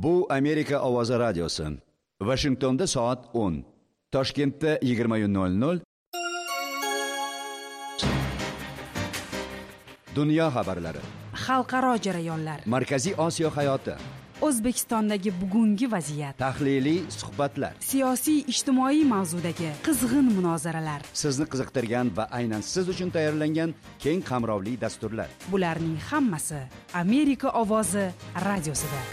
Bu Amerika ovozi radiosi. Washingtonda soat 10. Toshkentda 20:00. Dunyo xabarlari. Xalqaro jarayonlar. Markaziy Osiyo hayoti. O'zbekistondagi bugungi vaziyat. Tahliliy suhbatlar. Siyosiy ijtimoiy mavzudagi qizg'in munozaralar. Sizni qiziqtirgan va aynan siz uchun tayyorlangan keng qamrovli dasturlar. Bularning hammasi Amerika ovozi radiosida.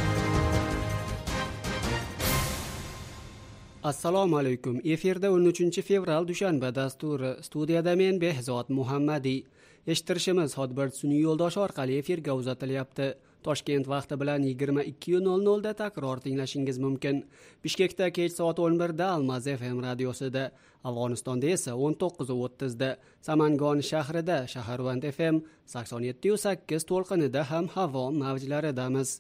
Assalomu alaykum. Efirda 13 fevral dushanba dasturi. Studiyada men Behzod Muhammadiy. Eshittirishimiz Hotbird sun'iy yo'ldoshi orqali efirga uzatilyapti. Toshkent vaqti bilan 22:00 da takror tinglashingiz mumkin. Bishkekda kech soat 11 da Almaz FM radiosida, Afg'onistonda esa 19:30 da, Samangon shahrida Shaharvand FM 87.8 to'lqinida ham havo mavjlaridamiz.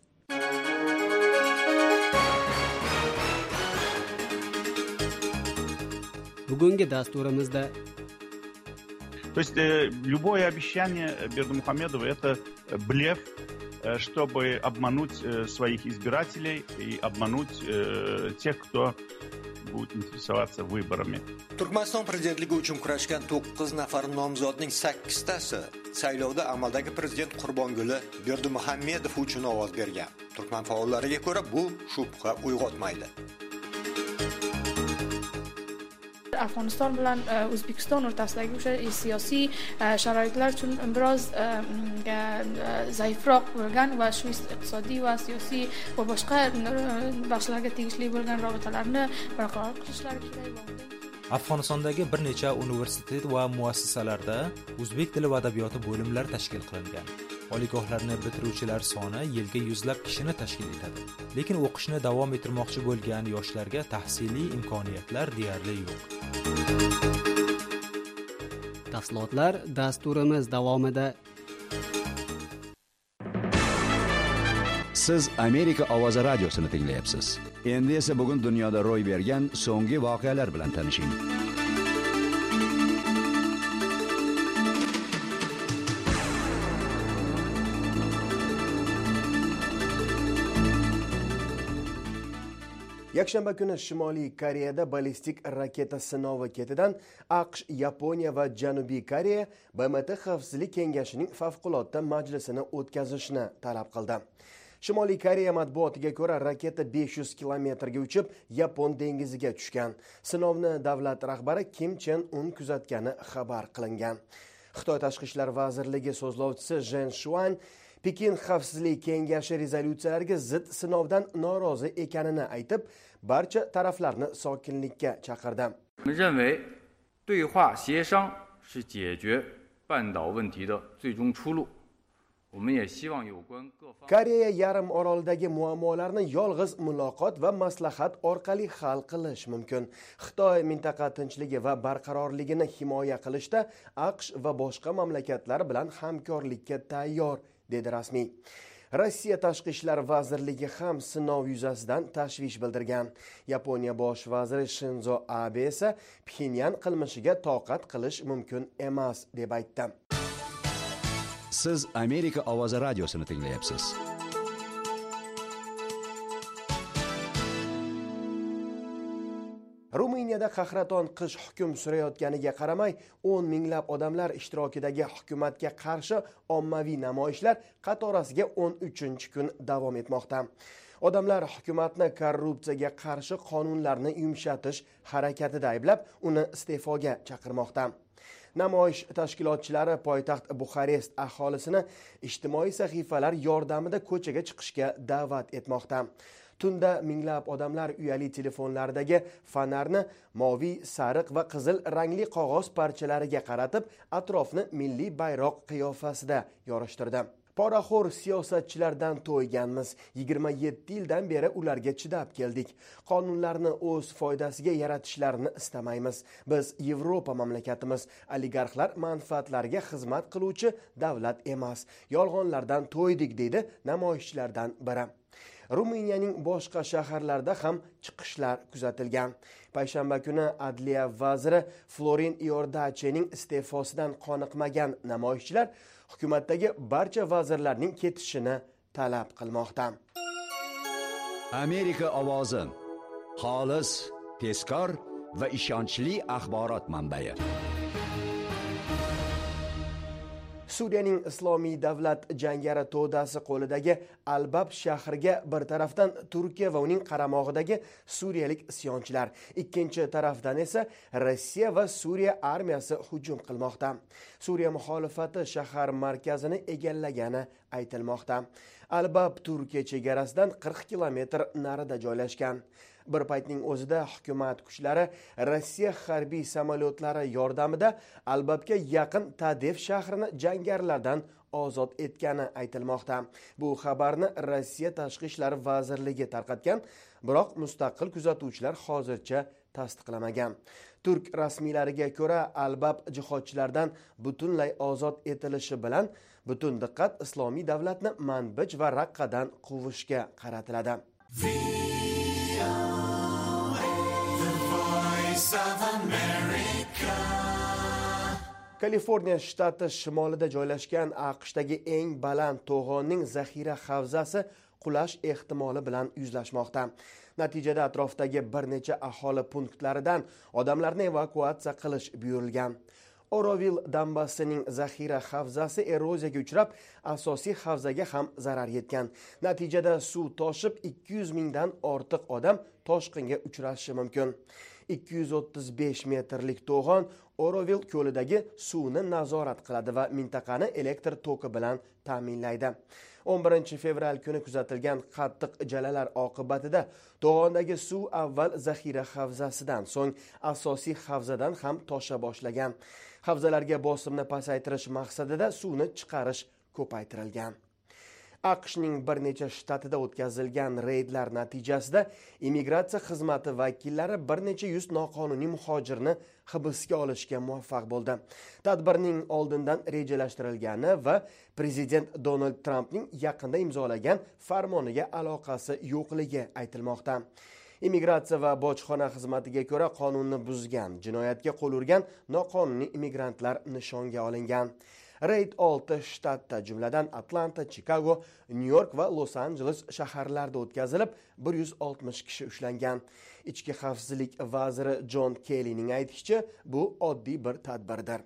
Bugungi dasturimizda То есть любое обещание Бердымухамедова – это блеф, чтобы обмануть своих избирателей и обмануть тех, кто будет интересоваться выборами. Turkmaniston prezidentligi uchun kurashgan 9 nafar nomzodning 8tasi saylovda amaldagi prezident Qurbonguli Berdimuhamedov uchun ovoz bergan. Turkman faollariga ko'ra bu shubha uyg'otmaydi. Afg'oniston bilan O'zbekiston o'rtasidagi o'sha siyosiy sharoitlar uchun biroz zaifroq bo'lgan va shu iqtisodiy va siyosiy va boshqa baxshilarga tegishli bo'lgan rabitalarni barqaror qilishlari kerak. Afg'onistondagi bir necha universitet va muassasalarda o'zbek tili va adabiyoti bo'limlari tashkil qilingan. Oliygohlarni bitiruvchilar soni yilga yuzlab kishini tashkil etadi. Lekin o'qishni davom ettirmoqchi bo'lgan yoshlarga tahsiliy imkoniyatlar deyarli yo'q. Tafsilotlar dasturimiz davomida. Siz Amerika ovozi radiosini tinglayapsiz. Endi esa bugun dunyoda ro'y bergan so'nggi voqealar bilan tanishing. Yakshanba kuni Shimoliy Koreyada ballistik raketa sinovi ketidan AQSh, Yaponiya va Janubiy Koreya BMT Xavfsizlik kengashining favqulodda majlisini o'tkazishni talab qildi. Shimoliy Koreya matbuotiga ko'ra, raketa 500 kilometrga uchib Yapon dengiziga tushgan. Sinovni davlat rahbari Kim Chen Un kuzatgani xabar qilingan. Xitoy Tashqi ishlar vazirligi so'zlovchisi Zhen Shuan Pekin Xavfsizlik kengashi rezolyutsiyalarga zid sinovdan norozi ekanini aytib, barcha taraflarni sokinlikka chaqirdi. Koreya yarim orolidagi muammolarni yolg'iz muloqot va maslahat orqali hal qilish mumkin. Xitoy mintaqa tinchligi va barqarorligini himoya qilishda AQSh va boshqa mamlakatlar bilan hamkorlikka tayyor, dedi rasmiy. Rossiya Tashqi ishlar vazirligi ham sinov yuzasidan tashvish bildirgan. Yaponiya bosh vaziri Shinzo Abe esa Pxenyan qilmishiga toqat qilish mumkin emas deb aytdi. Siz Amerika ovozi radiosini tinglayapsiz. Ruminiyada qahraton qish hukm surayotganiga qaramay, 10 minglab odamlar ishtirokidagi hukumatga qarshi ommaviy namoyishlar qatorasiga 13-kun davom etmoqda. Odamlar hukumatni korrupsiyaga qarshi qonunlarni yumshatish harakatida ayblab, uni iste'foga chaqirmoqda. Namoyish tashkilotchilari poytaxt Buxarest aholisini ijtimoiy sahifalar yordamida ko'chaga chiqishga da'vat etmoqda. Tunda minglab odamlar uyali telefonlaridagi fonarni moviy, sariq va qizil rangli qog'oz parchalariga qaratib, atrofni milliy bayroq qiyofasida yorishtirdi. Poraxo'r siyosatchilardan to'yganmiz. 27 yildan beri ularga chidab keldik. Qonunlarni o'z foydasiga yaratishlarini istamaymiz. Biz Yevropa mamlakatimiz, oligarxlar manfaatlariga xizmat qiluvchi davlat emas. Yolg'onlardan to'ydik, dedi namoyishchilardan biri. Ruminiyaning boshqa shaharlarida ham chiqishlar kuzatilgan. Payshanba kuni Adliya vaziri Florin Iordachening iste'fosidan qoniqmagan namoyishchilar hukumatdagi barcha vazirlarning ketishini talab qilmoqda. Amerika ovozi, xolis, tezkor va ishonchli axborot manbai. Suriyaning Islomiy davlat jangari to'dasi qo'lidagi Albab shahriga bir tarafdan Turkiya va uning qaramog'idagi suriyalik isyonchilar, ikkinchi tarafdan esa Rossiya va Suriya armiyasi hujum qilmoqda. Suriya muxolifati shahar markazini egallagani aytilmoqda. Albab Turkiya chegarasidan 40 kilometr narida joylashgan. Bir paytning o'zida hukumat kuchlari Rossiya harbiy samolyotlari yordamida Albabga yaqin Tadev shahrini jangarilardan ozod etgani aytilmoqda. Bu xabarni Rossiya Tashqi ishlar vazirligi tarqatgan, biroq mustaqil kuzatuvchilar hozircha tasdiqlamagan. Turk rasmiylariga ko'ra, Albab jihodchilardan butunlay ozod etilishi bilan butun diqqat Islomiy davlatni Manbij va Raqqadan quvishga qaratiladi. Kaliforniya shtati shimolida joylashgan AQShdagi eng baland to'g'onning zaxira havzasi qulash ehtimoli bilan yuzlashmoqda. Natijada atrofdagi bir necha aholi punktlaridan odamlarni evakuatsiya qilish buyurilgan. Orovil dambasining zaxira havzasi eroziyaga uchrab, asosiy havzaga ham zarar yetgan. Natijada suv toshib 200 mingdan ortiq odam toshqinga uchrashi mumkin. 235 metrlik to'g'on Orovil ko'lidagi suvni nazorat qiladi va mintaqani elektr toki bilan ta'minlaydi. 11 fevral kuni kuzatilgan qattiq jalalar oqibatida to'g'ondagi suv avval zaxira havzasidan, so'ng asosiy havzadan ham tosha boshlagan. Havzalarga bosimni pasaytirish maqsadida suvni chiqarish ko'paytirilgan. AQShning bir necha shtatida o'tkazilgan reydlar natijasida immigratsiya xizmati vakillari bir necha yuz noqonuniy muhojirni hibsga olishga muvaffaq bo'ldi. Tadbirning oldindan rejalashtirilgani va prezident Donald Trampning yaqinda imzolagan farmoniga aloqasi yo'qligi aytilmoqda. Immigratsiya va bojxona xizmatiga ko'ra qonunni buzgan, jinoyatga qo'l urgan noqonuniy immigrantlar nishonga olingan. Reyd 6 shtatda, jumladan Atlanta, Chicago, New York va Los Angeles shaharlarida o'tkazilib, 160 kishi ushlangan. Ichki xavfsizlik vaziri John Kellyning aytishicha, bu oddiy bir tadbirdir.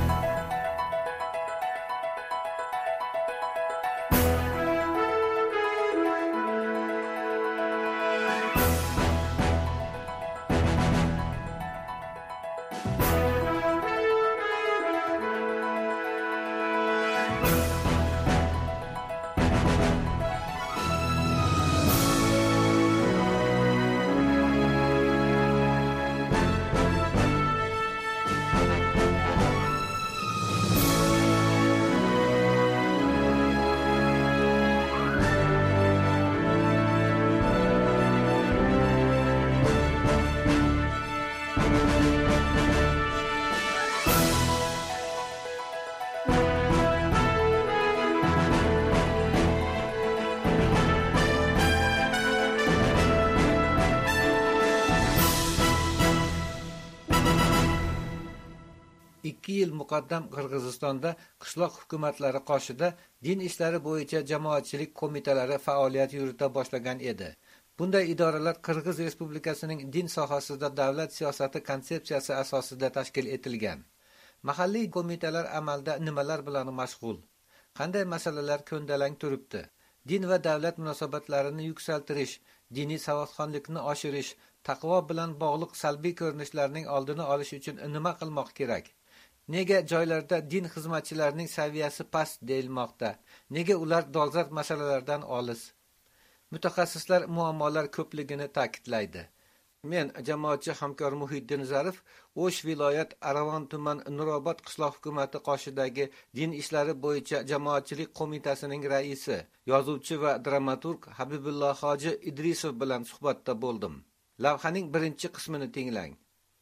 Yil muqaddam Qirg'izistonda qishloq hukumatlari qoshida din ishlari bo'yicha jamoatchilik qo'mitalari faoliyat yurita boshlagan edi. Bunday idoralar Qirg'iz Respublikasining din sohasida davlat siyosati konsepsiyasi asosida tashkil etilgan. Mahalliy qo'mitalar amalda nimalar bilan mashg'ul? Qanday masalalar ko'ndalang turibdi? Din va davlat munosabatlarini yuksaltirish, diniy savodxonlikni oshirish, taqvo bilan bog'liq salbiy ko'rinishlarning oldini olish uchun nima qilmoq kerak? Nega joylarda din xizmatchilarining saviyasi past deyilmoqda? Nega ular dolzarb masalalardan olis? Mutaxassislar muammolar ko'pligini ta'kidlaydi. Men jamoatchi hamkor Muhiddin Zarif, O'sh viloyat Aravon tuman Nurobod qishloq hukumati qoshidagi din ishlari bo'yicha jamoatchilik qo'mitasining raisi, yozuvchi va dramaturg Habibullo Hoji Idrisov bilan suhbatda bo'ldim. Lavhaning birinchi qismini tinglang.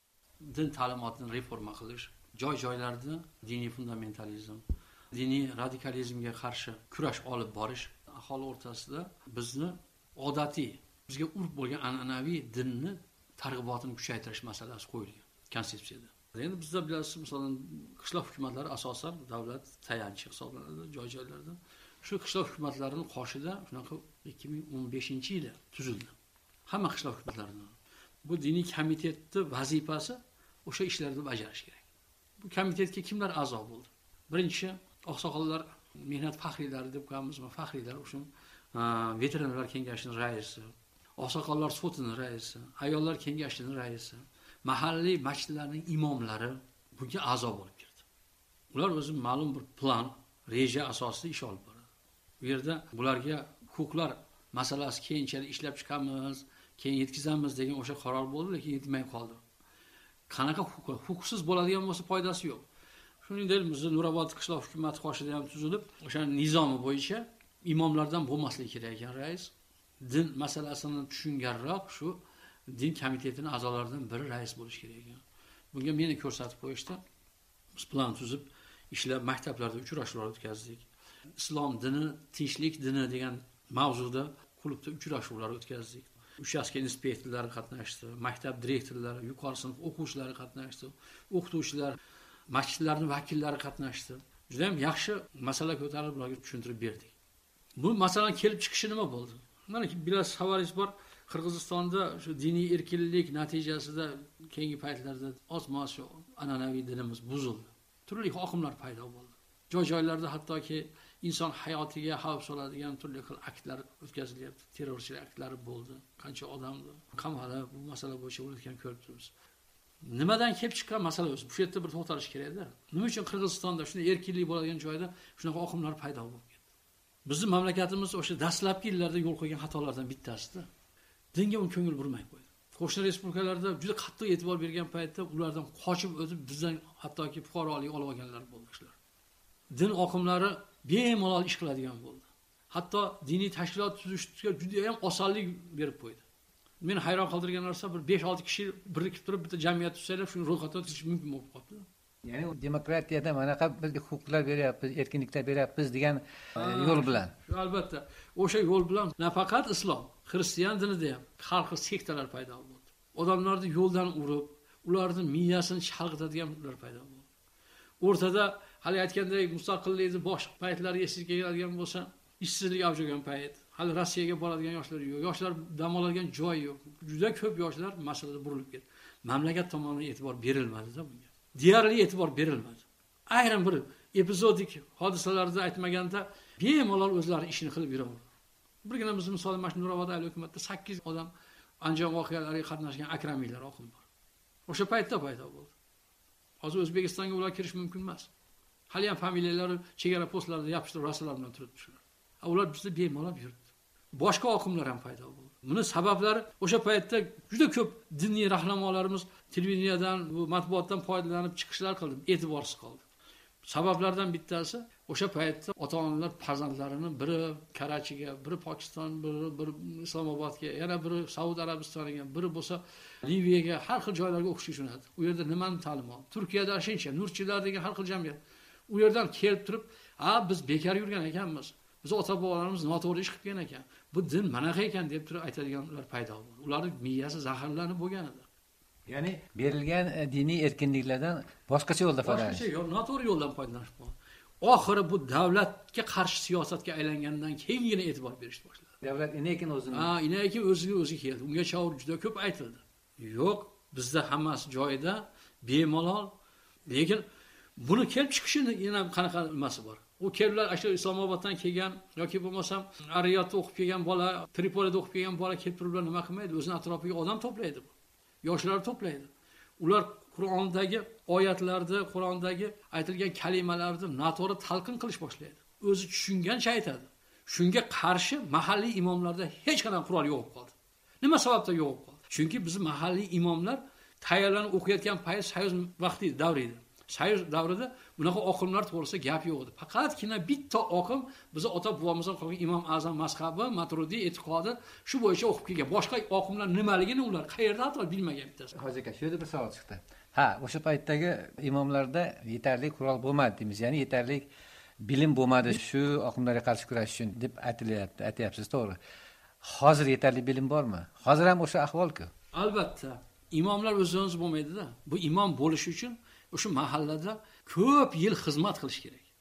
Din ta'limotini reforma qilish, joy-joylarda diniy fundamentalizm, diniy radikalizmga qarshi kurash olib borish, aholi o'rtasida bizni odatiy, bizga urf bo'lgan an'anaviy dinni targ'ibotini kuchaytirish masalasi qo'yilgan konsepsiyada. Endi bizda bilasiz, masalan, qishloq hukumatlari asosan davlat tayanchi hisoblanadi joy-joylarda. shu qishloq hukumatlarining qoshida shunaqa 2015-yilda tuzildi. Hamma qishloq hukumatlarining. Bu diniy komitetning vazifasi o'sha ishlarni bajarish kerak. Bu komitetga kimlar a'zo bo'ldi? Birinchi oqsoqollar, mehnat faxriylari deb qo'yamizmi? Faxriylar uchun veteranlar kengashining raisi, oqsoqollar sotining raisi, ayollar kengashining raisi, mahalliy masjidlarning imomlari bunga a'zo bo'lib kirdi. Ular o'zi ma'lum bir plan, reja asosida ish olib boradi. Bu yerda bularga huquqlar masalasi keyinchalik ishlab chiqamiz, keyin yetkazamiz degan o'sha qaror bo'ldi, lekin yetmay qoldi. Qanaqa huquqsiz bo'ladigan bo'lsa foydasi yo'q. Shuningdek, bizning Nurobod qishloq hukumati qoshida ham tuzilib, o'sha nizomi bo'yicha imomlardan bo'lmasligi kerak ekan rais. Din masalasini tushunganroq shu din komitetining a'zolaridan biri rais bo'lishi kerak ekan. Bunga meni ko'rsatib qo'yishdi. Biz plan tuzib, ishlab maktablarda uchrashuvlar o'tkazdik. Islom dini, tinchlik dini degan mavzuda klubda uchrashuvlar o'tkazdik. Uchastka inspektorlari qatnashdi, maktab direktorlari, yuqori sinf o'quvchilari qatnashdi, o'qituvchilar, masjidlarning vakillari qatnashdi. Juda ham yaxshi masala ko'tarib ularga tushuntirib berdik. Bu masalaning kelib chiqishi nima bo'ldi? Mana bilasiz, xabaringiz bor, Qirg'izistonda shu diniy erkinlik natijasida keyingi paytlarda oz-moz shu an'anaviy dinimiz buzildi. Turli oqimlar paydo bo'ldi. Joy-joylarda hattoki inson hayotiga xavf soladigan turli xil aktlar o'tkazilyapti, terrorchilik aktlari bo'ldi. Qancha odamni qamalib, bu masala bo'yicha o'layotgan ko'rib turibmiz. Nimadan kelib chiqqan masala o'zi? Bu yerda bir to'xtalish kerak-da. Nima uchun Qirg'izistonda shunday erkinlik bo'ladigan joyda shunaqa oqimlar paydo bo'lib ketdi? Bizning mamlakatimiz o'sha dastlabki yillarda yo'l qo'ygan xatolardan bittasi-da. Dinga ko'ngil burmay qo'ydi. Qo'shni respublikalarda juda qattiq e'tibor bergan paytda ulardan qochib o'tib bizdan hattoki fuqarolik olib olganlar bo'ldi ishlar. Din oqimlari bemalol ish qiladigan bo'ldi. Hatto diniy tashkilot tuzishga juda ham osonlik berib qo'ydi. Meni hayron qoldirgan narsa bir 5-6 kishi birikib turib bitta jamiyat tuzsalar, shuni ro'yxatga o'tkazish mumkin bo'lib qoldi. Ya'ni demokratiyada manaqa bizga huquqlar beryapmiz, erkinliklar beryapmiz degan yo'l bilan. Shu albatta, o'sha yo'l bilan nafaqat islom, xristian dinida ham har xil sektalar paydo bo'ldi. Odamlarni yo'ldan urib, ularning miyasini chalg'itadiganlar paydo bo'ldi. O'rtada hali aytgandek mustaqillikning bosh paytlariga siz keladigan bo'lsa, ishsizlik avj olgan payt, hali Rossiyaga boradigan yoshlar yo'q, yoshlar dam oladigan joy yo'q. Juda ko'p yoshlar masalada burilib ketdi. Mamlakat tomonidan e'tibor berilmadi-da bunga. Deyarli e'tibor berilmadi. Ayrim bir epizodik hodisalarda aytmaganda bemalol o'zlari ishini qilib yuraverdi. Birgina biz misol mana shu Nurobod ahli hukumatda 8 odam Andijon voqealariga qatnashgan akramiylar oqim bor. O'sha paytda paydo bo'ldi. Hozir O'zbekistonga ular kirish mumkin emas. Hali ham familiyalari chegara postlarida yopishtirib rasullar bilan turibdilar. Ular bizda bemalol yurdi. Boshqa oqimlar ham paydo bo'ldi. Buni sabablari o'sha paytda juda ko'p diniy rahnamolarimiz televiziyadan, bu matbuotdan foydalanib chiqishlar qildi, e'tiborsiz qoldi. Sabablardan bittasi o'sha paytda ota-onalar farzandlarini biri Karachiga, biri Pokiston, biri Islomobodga, yana biri Saudiya Arabistoniga, biri bo'lsa Liviyaga, har xil joylarga o'qishga jo'natdi. U yerda nimani ta'lim oldi? Turkiyada shuncha nurchilar degan har xil jamiyat. U yerdan kelib turib, biz bekor yurgan ekanmiz. Biz ota-bobolarimiz noto'g'ri ish qilgan ekan. Bu din manaqa ekan deb turib aytadiganlar paydo bo'ldi. Ularning miyasi zaharlanib bo'lgan edi. Ya'ni berilgan diniy erkinliklardan boshqacha yo'lda foydalanish. Boshqacha yo'l, noto'g'ri yo'ldan foydalanish bo'ldi. Oxiri bu davlatga qarshi siyosatga aylangandan keyingina e'tibor berishni boshladi. Davlat inekin o'zini. Inekin o'zi keldi. Unga chavur juda ko'p aytildi. Yo'q, bizda hammasi joyida, bemalol. Lekin buni kelib chiqishini yana qanaqa nimasi bor? U kellar ashyo Islomoboddan kelgan yoki bo'lmasam Ariyatda o'qib kelgan bola, Tripolida o'qib kelgan bola kelib turiblar nima qilmaydi? O'zining atrofiga odam to'playdi bu. Yoshlar to'playdi. Ular Qur'ondagi oyatlarda, Qur'ondagi aytilgan kalimalarni noto'g'ri talqin qilish boshlaydi. O'zi tushungancha aytadi. Shunga qarshi mahalliy imomlarda hech qanday qurol yo'q qoldi. Nima sababdan yo'q qoldi? Chunki biz mahalliy imomlar tayyorlanib o'qiyotgan payt Soyuz vaqti davri edi. Soyuz davrida bunaqa oqimlar to'g'risida gap yo'q edi. Faqatgina bitta oqim bizi ota-bobomizdan qolgan Imom Azam mazhabi, Maturidiy e'tiqodi shu bo'yicha o'qib kelgan. Boshqa oqimlar nimaligini ular qayerda hatto bilmagan bittasi. Hozir aka, shu yerda bir savol chiqdi. O'sha paytdagi imomlarda yetarli qurol bo'lmadi deymiz. Ya'ni yetarli bilim bo'lmadi shu oqimlarga qarshi kurash uchun deb aytyapsiz, to'g'ri. Hozir yetarli bilim bormi? Hozir ham o'sha ahvol-ku. Albatta. Imomlar o'z-o'zi bo'lmaydi-da. Bu imom bo'lish uchun o'sha mahallada ko'p yil xizmat qilish kerak.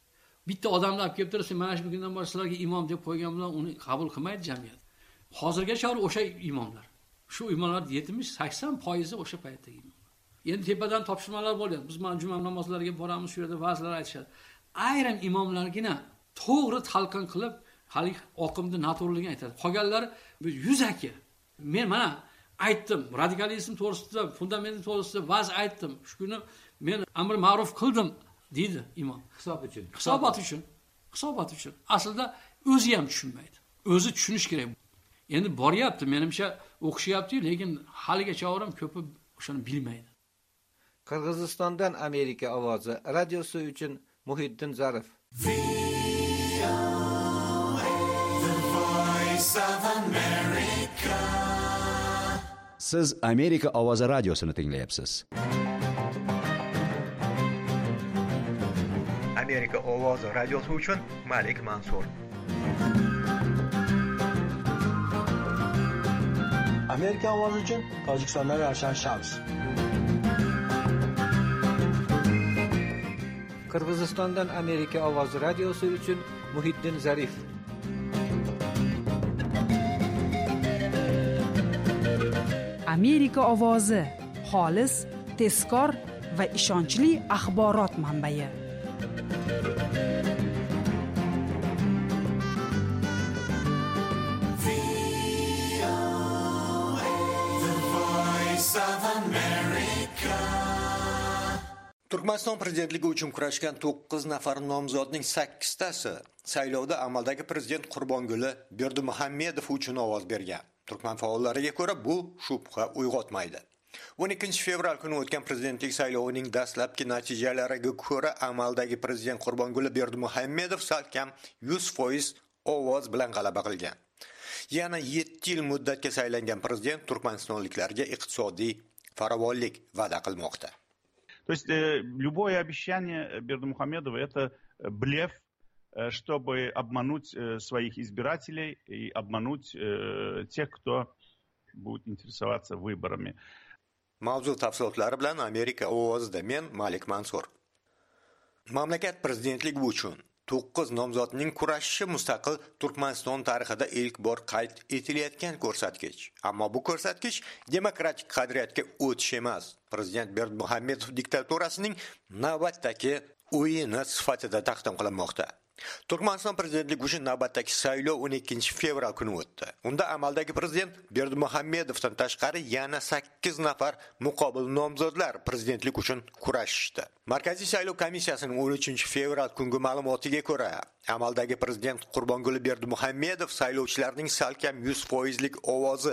bitta odamni olib kelib turib, sen mana shu kundan boshlab sizlarga imom deb qo'ygan bilan uni qabul qilmaydi jamiyat. Hozirgacha o'sha imomlar. Shu imomlar 70-80% o'sha paytdagi imomlar. Endi tepadan topshirmalar bo'lyapti. Biz mana juma namozlariga boramiz, shu yerda va'zlar aytishadi. Ayrim imomlargina to'g'ri talqin qilib, hali oqimni noto'g'riligini aytadi. Qolganlar yuzaki. Men mana aytdim, radikalizm to'g'risida, fundament to'g'risida va'z aytdim. Shu kuni men amr ma'ruf qildim deydi imom. Hisobot uchun. Aslida o'zi ham tushunmaydi. O'zi tushunish kerak. Endi boryapti, menimcha o'qishyapti, lekin haligacha o'rim ko'pi o'shani bilmaydi. Qirg'izistondan Amerika ovozi radiosi uchun Muhiddin Zarif. Siz Amerika ovozi radiosini tinglayapsiz. Amerika ovozi radiosi uchun Malik Mansur. Amerika ovozi uchun Tojikistondan Ravshan Shams. Qirg'izistondan Amerika ovozi radiosi uchun Muhiddin Zarif. Amerika ovozi xolis, tezkor va ishonchli axborot manbai. Turkmaniston prezidentligi uchun kurashgan 9 nafar nomzodning 8 tasi saylovda amaldagi prezident Qurbonguli Berdimuhammedov uchun ovoz bergan. Turkman faollariga ko'ra bu shubha uyg'otmaydi. 12 fevral kuni o'tgan prezidentlik saylovining dastlabki natijalariga ko'ra amaldagi prezident Qurbonguli Berdimuhammedov salkam 100% ovoz bilan g'alaba qilgan. Yana 7 yil muddatga saylangan prezident turkmanistonliklarga iqtisodiy farovonlik va'da qilmoqda. То есть любое обещание Бердымухамедова – это блеф, чтобы обмануть своих избирателей и обмануть тех, кто будет интересоваться выборами. Mavzu tafsilotlari bilan Amerika ovozida men Malik Mansur. Mamlakat prezidentligi uchun 9 nomzodning kurashishi mustaqil Turkmaniston tarixida ilk bor qayd etilayotgan ko'rsatkich. Ammo bu ko'rsatkich demokratik qadriyatga o'tish emas. Prezident Berdimuhammedov diktaturasining navbatdagi o'yini sifatida taqdim qilinmoqda. Turkmaniston prezidentligi uchun navbatdagi saylov 12 fevral kuni o'tdi. Unda amaldagi prezident Berdimuhammedovdan tashqari yana 8 nafar muqobil nomzodlar prezidentlik uchun kurashishdi. Markaziy saylov komissiyasining 13 fevral kungi ma'lumotiga ko'ra, amaldagi prezident Qurbonguli Berdimuhammedov saylovchilarning salkam 100% lik ovozi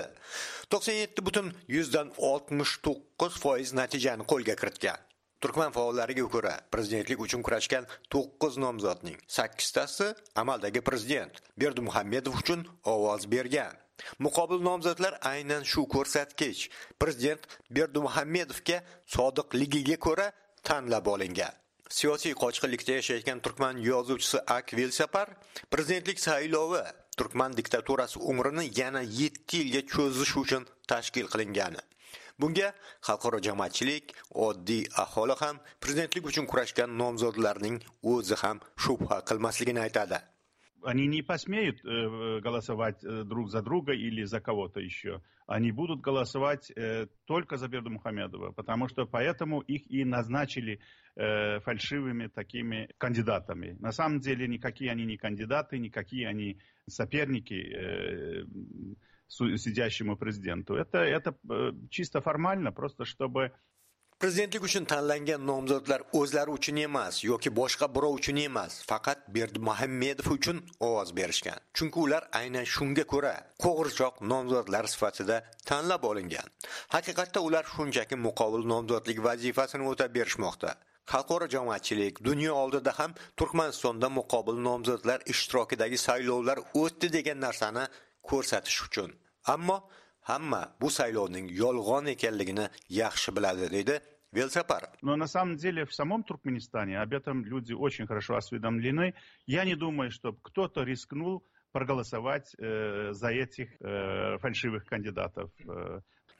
97.69% natijani qo'lga kiritgan. Turkman faollariga ko'ra, prezidentlik uchun kurashgan 9 nomzodning 8 tasi amaldagi prezident Berdimuhammedov uchun ovoz bergan. Muqobil nomzodlar aynan shu ko'rsatkich prezident Berdimuhammedovga sodiqligiga ko'ra tanlab olingan. Siyosiy qochqinlikda yashayotgan turkman yozuvchisi Akvel Sapar prezidentlik saylovi turkman diktaturasi umrini yana 7 yilga cho'zish uchun tashkil qilingani. Bunga xalqaro jamoatchilik, oddiy aholi ham prezidentlik uchun kurashgan nomzodlarning o'zi ham shubha qilmasligini aytadi. Они не посмеют голосовать друг за друга или за кого-то еще. Они будут голосовать только за Бердымухамедова, потому что поэтому их и назначили фальшивыми такими кандидатами. На самом деле никакие они не кандидаты, никакие они соперники сидящему президенту. Это чисто формально, просто чтобы... Prezidentlik uchun tanlangan nomzodlar o'zlari uchun emas yoki boshqa birov uchun emas, faqat Berdimuhammedov uchun ovoz berishgan. Chunki ular aynan shunga ko'ra qo'g'irchoq nomzodlar sifatida tanlab olingan. Haqiqatda ular shunchaki muqobil nomzodlik vazifasini o'tab berishmoqda. Xalqaro jamoatchilik dunyo oldida ham Turkmanistonda muqobil nomzodlar ishtirokidagi saylovlar o'tdi degan narsani ko'rsatish uchun. Ammo hamma bu saylovning yolg'on ekanligini yaxshi biladi, dedi Велсапар. Но на самом деле в самом Туркменистане об этом люди очень хорошо осведомлены. Я не думаю, что кто-то рискнул проголосовать за этих фальшивых кандидатов.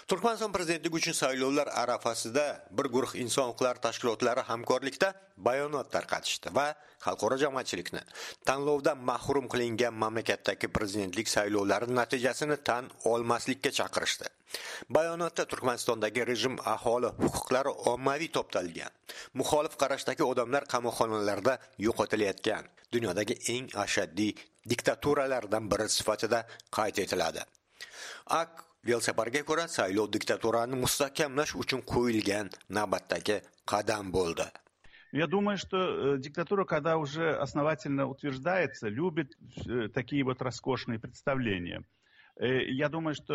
Turkmaniston prezidentligi uchun saylovlar arafasida bir guruh inson huquqlari tashkilotlari hamkorlikda bayonot tarqatishdi va xalqaro jamoatchilikni tanlovdan mahrum qilingan mamlakatdagi prezidentlik saylovlari natijasini tan olmaslikka chaqirishdi. Bayonotda Turkmanistondagi rejim aholi huquqlari ommaviy toptalgan, muxolif qarashdagi odamlar qamoqxonalarda yo'qotilayotgan, dunyodagi eng ashaddiy diktaturalardan biri sifatida qayd etiladi. Velsaparga ko'ra, saylov diktaturani mustahkamlash uchun qo'yilgan navbatdagi qadam bo'ldi. Я думаю, что диктатура, когда уже основательно утверждается, любит такие вот роскошные представления. Я думаю, что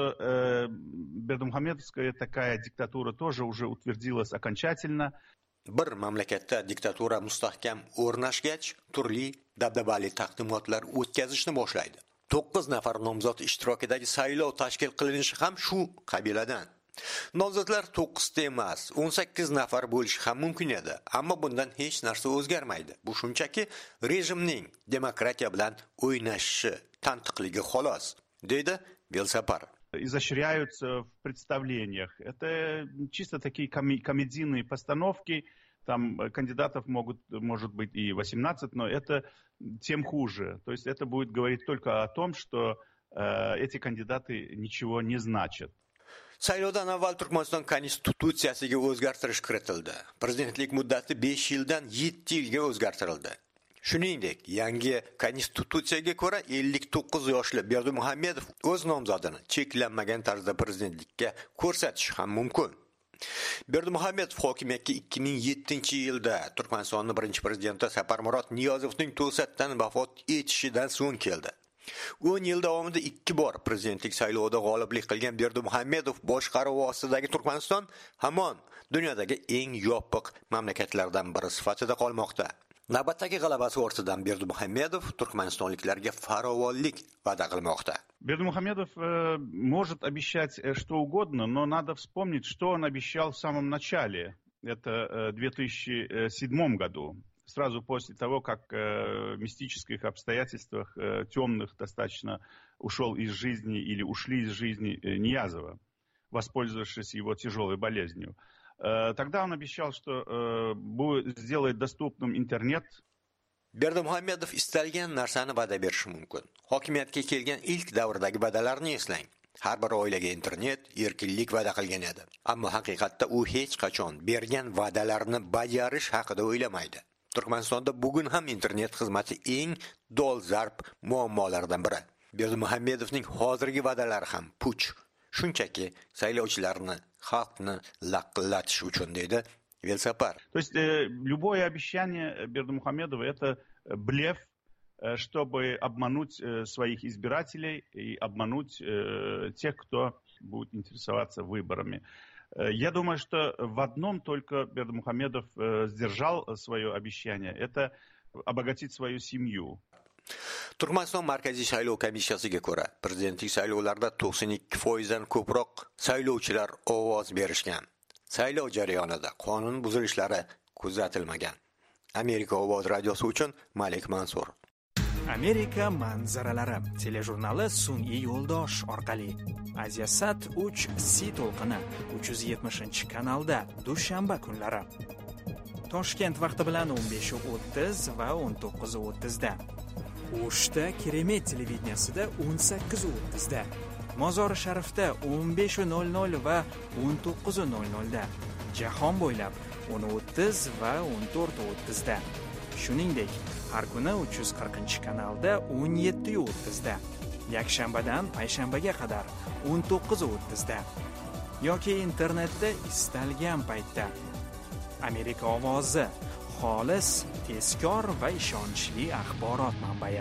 Бердымухамедовская такая диктатура тоже уже утвердилась окончательно. Bir mamlakatda diktatura mustahkam o'rnashgach, turli dabdabali taqdimotlar o'tkazishni boshlaydi. 9 nafar nomzod ishtirokidagi saylov tashkil qilinishi ham shu qabiladan. Nomzodlar 9 ta emas, 18 nafar bo'lishi ham mumkin edi, ammo bundan hech narsa o'zgarmaydi. Bu shunchaki rejimning demokratiya bilan o'ynashishi tantiqligi xolos, deydi Velsapar. Изощряются в представлениях. Это чисто такие комедийные постановки. Там кандидатов может быть и 18, но это тем хуже. То есть это будет говорить только о том, что эти кандидаты ничего не значат. Saylovdan avval Turkmaniston konstitutsiyasiga o'zgartirish kiritildi. Prezidentlik muddati 5 yildan 7 yilga o'zgartirildi. Shuningdek, yangi konstitutsiyaga ko'ra 59 yoshli Berdimuhamedov o'z nomzodini cheklanmagan tarzda prezidentlikka ko'rsatishi ham mumkin. Berdimuhamedov hokimiyatga 2007-yilda Turkmanistonning birinchi prezidenti Saparmurod Niyozovning to'satdan vafot etishidan so'ng keldi. 10 yil davomida 2 bor prezidentlik saylovida g'oliblik qilgan Berdimuhamedov boshqaruvi ostidagi Turkmaniston hamon dunyodagi eng yopiq mamlakatlardan biri sifatida qolmoqda. Navbatdagi g'alabasi ortidan Berdimuhamedov turkmanistonliklarga farovonlik va'da qilmoqda. Бердымухамедов может обещать что угодно, но надо вспомнить, что он обещал в самом начале. Это в 2007 году. Сразу после того, как в мистических обстоятельствах темных достаточно ушел из жизни или ушли из жизни Ниязова, воспользовавшись его тяжелой болезнью. Тогда он обещал, что сделает доступным интернет. Berdimuhamedov istalgan narsani va'da berishi mumkin. Hokimiyatga kelgan ilk davrdagi va'dalarni eslang. Har bir oilaga internet, erkinlik va'da qilgan edi. Ammo haqiqatda u hech qachon bergan va'dalarini bajarish haqida o'ylamaydi. Turkmanistonda bugun ham internet xizmati eng dolzarb muammolardan biri. Berdimuhamedovning hozirgi va'dalari ham puch. Shunchaki saylovchilarni, xalqni laqillatish uchun, deydi Velsapar. То есть любое обещание Бердымухамедова это блеф, чтобы обмануть своих избирателей и обмануть тех, кто будет интересоваться выборами. Я думаю, что в одном только Бердымухамедов сдержал свое обещание, это обогатить свою семью. Turkmaniston Markaziy saylov komissiyasiga ko'ra, prezidentlik saylovlarida 92% dan ko'proq saylovchilar ovoz berishgan. Saylov jarayonida qonun buzilishlari kuzatilmagan. Amerika ovoz radiosi uchun Malik Mansur. Amerika manzaralari telejurnali sun'iy yo'ldosh orqali Asiasat 3C to'lqini 370-kanalda dushanba kunlari Toshkent vaqti bilan 15:30 va 19:30 da. O'shda Keremet televideniyasida 18:30 da. Mozori Sharifda 15:00 va 19:00 da. Jahon bo'ylab 10:30 va 14:30 da. Shuningdek, har kuni 340-kanalda 17:30 da. Yakshanbadan payshanbaga qadar 19:30 da. Yoki internetda istalgan paytda. Amerika ovozi xolis, tezkor va ishonchli axborot manbai.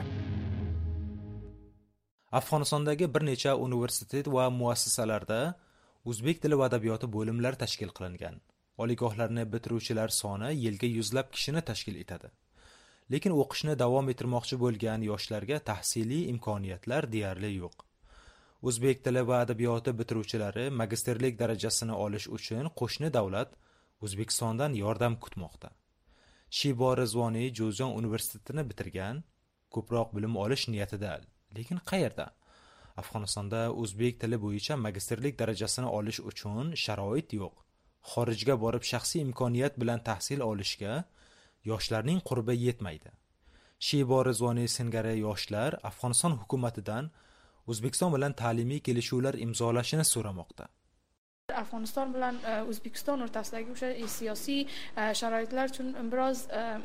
Afg'onistondagi bir necha universitet va muassasalarda o'zbek tili va adabiyoti bo'limlari tashkil qilingan. Oliygohlarni bitiruvchilar soni yilga 100lab kishini tashkil etadi. Lekin o'qishni davom ettirmoqchi bo'lgan yoshlarga tahsiliy imkoniyatlar deyarli yo'q. O'zbek tili va adabiyoti bitiruvchilari magisterlik darajasini olish uchun qo'shni davlat O'zbekistondan yordam kutmoqda. Shibo Rizvoniy Jo'zjon universitetini bitirgan, ko'proq bilim olish niyatida. Lekin qayerda? Afg'onistonda o'zbek tili bo'yicha magistrlik darajasini olish uchun sharoit yo'q. Xorijga borib shaxsiy imkoniyat bilan tahsil olishga yoshlarning qurbi yetmaydi. Sheba Rizvoniy singari yoshlar Afg'oniston hukumatidan O'zbekiston bilan ta'limiy kelishuvlar imzolashini so'ramoqda. Afg'oniston bilan O'zbekiston o'rtasidagi o'sha siyosiy sharoitlar uchun biroz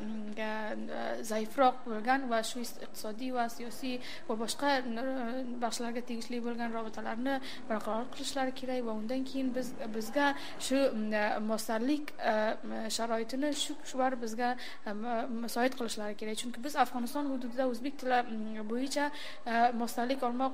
zaifroq bo'lgan va shu iqtisodiy va siyosiy va boshqa baxshilarga tegishli bo'lgan rabitalarni barqaror qilishlari kerak va undan keyin bizga shu mostarlik sharoitini shular bizga musoid qilishlari kerak, chunki biz Afg'oniston hududida o'zbek tili bo'yicha mostarlik olmoq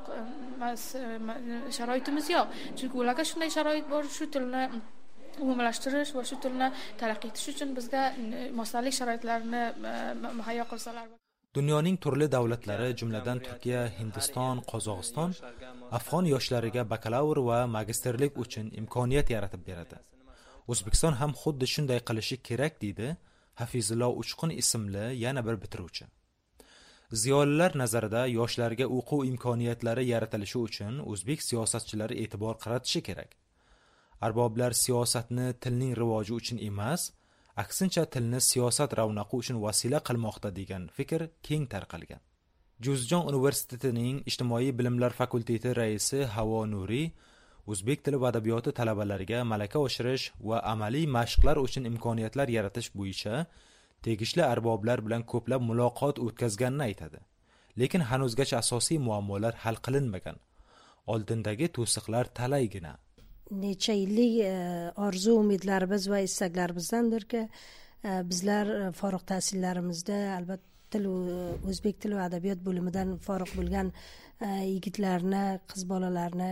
sharoitimiz yo'q, chunki ularga shunday sharoit shu tilni umumlashtirish va shu tilni taraqqiy etish uchun bizga mostarlik sharoitlarini muhayyo qilsalar. Dunyoning turli davlatlari, jumladan Turkiya, Hindiston, Qozog'iston afg'on yoshlariga bakalavr va magistrlik uchun imkoniyat yaratib beradi. O'zbekiston ham xuddi shunday qilishi kerak deydi Hafizullo Uchqun ismli yana bir bitiruvchi. Ziyolilar nazarida yoshlarga o'quv imkoniyatlari yaratilishi uchun o'zbek siyosatchilari e'tibor qaratishi kerak. Arboblar siyosatni tilning rivoji uchun emas, aksincha tilni siyosat ravnaqi uchun vasila qilmoqda degan fikr keng tarqalgan. Juzjon universitetining ijtimoiy bilimlar fakulteti raisi Havo Nuriy o'zbek tili va adabiyoti talabalariga malaka oshirish va amaliy mashqlar uchun imkoniyatlar yaratish bo'yicha tegishli arboblar bilan ko'plab muloqot o'tkazganini aytadi. Lekin hanuzgacha asosiy muammolar hal qilinmagan. Oldindagi to'siqlar talaygina. Necha yillik orzu umidlarimiz va istaklarimizdandirki, bizlar forig' tahsillarimizda albatta o'zbek tili va adabiyot bo'limidan forig' bo'lgan yigitlarni, qiz bolalarni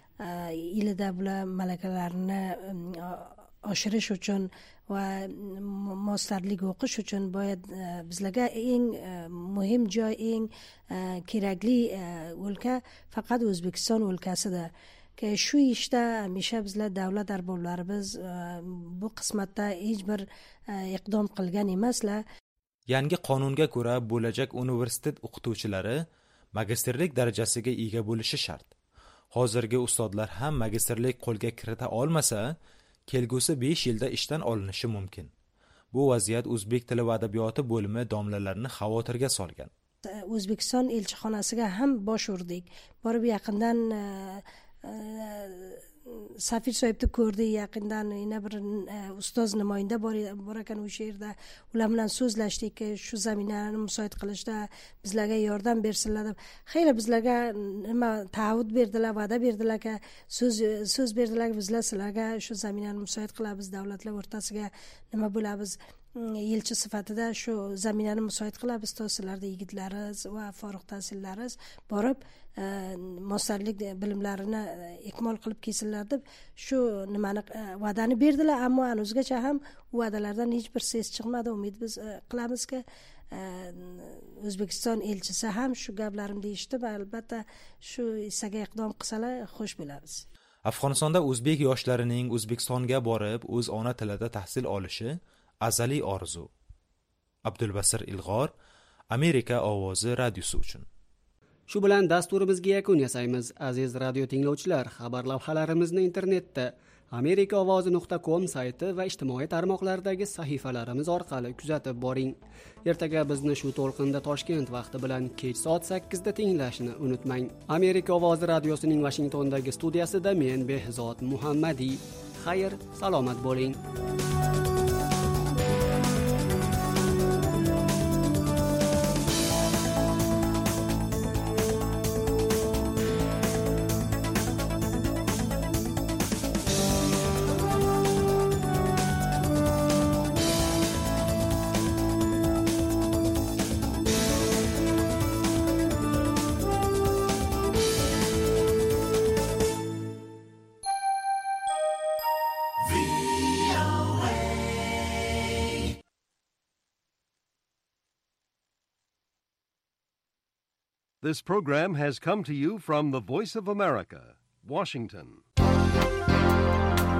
yilida bular malakalarini oshirish uchun va mostarlik o'qish uchun boyad bizlarga eng muhim joy, eng kerakli o'lka faqat O'zbekiston o'lkasidir. Shu ishda hamisha bizlar davlat arboblarimiz bu qismatda hech bir iqdom qilgan emaslar. Yangi qonunga ko'ra bo'lajak universitet o'qituvchilari magistrlik darajasiga ega bo'lishi shart. Hozirgi ustozlar ham magistrlik qo'lga kirita olmasa, kelgusi 5 yilda ishdan olinishi mumkin. Bu vaziyat o'zbek tili va adabiyoti bo'limi domlalarini xavotirga solgan. O'zbekiston elchixonasiga ham bosh urdik. Borib yaqindan Safir sohibni ko'rdik, yaqindan yana bir ustoz namoyinda bor ekan o'sha yerda. Ular bilan so'zlashdik, shu zaminlarni musoid qilishda bizlarga yordam bersinlar deb. Xeyli bizlarga nima taahhud berdilar, va'da berdilar-ki, so'z berdilar, bizlar sizlarga shu zaminlarni musoid qilamiz, davlatlar o'rtasiga nima bo'lamiz, elchi sifatida shu zaminani musoid qilamiz, sizlarda yigitlaringiz va forig' tahsillaringiz borib mostarlik bilimlarini ikmol qilib kelsinlar deb shu nimani va'dani berdilar, ammo hanuzgacha ham u va'dalardan hech bir ses chiqmadi. Umid biz qilamizki O'zbekiston elchisi ham shu gaplarimni eshitib, albatta shu isaga iqdom qilsalar xush bo'lamiz. Afg'onistonda o'zbek yoshlarining O'zbekistonga borib o'z ona tilida tahsil olishi azaliy orzu. Abdulbasir Ilg'or, Amerika ovozi radiosi uchun. Shu bilan dasturimizga yakun yasaymiz. Aziz radio tinglovchilar, xabar lavhalarimizni internetda amerikaovozi.com sayti va ijtimoiy tarmoqlardagi sahifalarimiz orqali kuzatib boring. Ertaga bizni shu to'lqinda Toshkent vaqti bilan kech soat 8 da tinglashni unutmang. Amerika ovozi radiosining Washingtondagi studiyasida men Behzod Muhammadiy. Xayr, salomat bo'ling. This program has come to you from the Voice of America, Washington.